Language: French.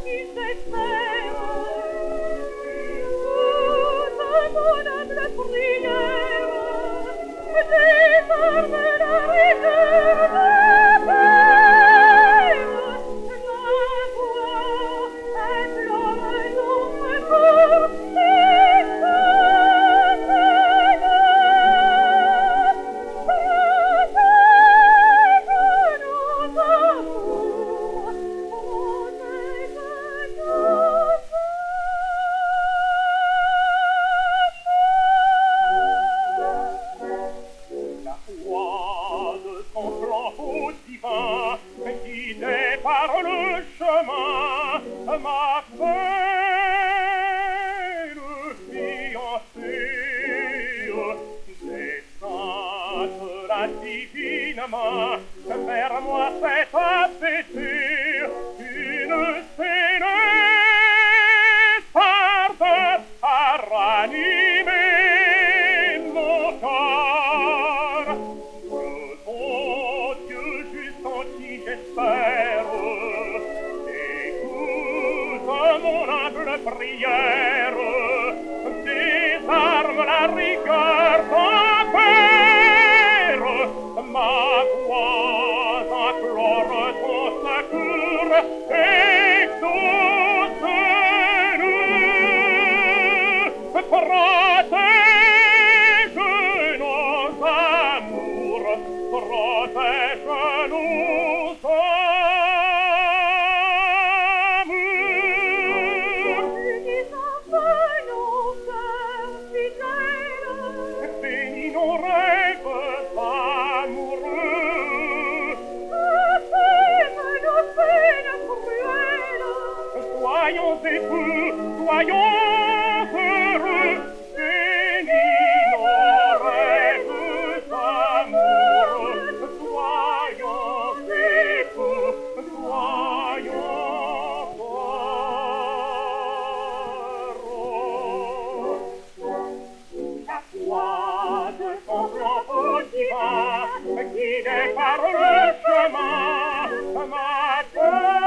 qui s'espère. Toute mon humble prière, désarme la rigueur, la peur. Ma voix implore ton secours, qui dépare le chemin, ma belle fiancée, des saintes la divine main, vers moi fait abaisser une céleste ardeur à ranimer mon corps. J'espère, écoute mon humble prière, désarme la rigueur ton père, ma voix implore ton secours, exauce-nous, protège nos amours, protège-nous. Soyons époux, soyons heureux, bénis nos rêves amoureux. Soyons époux, soyons heureux. La foi de ton flambeau divin qui dépare le chemin, ma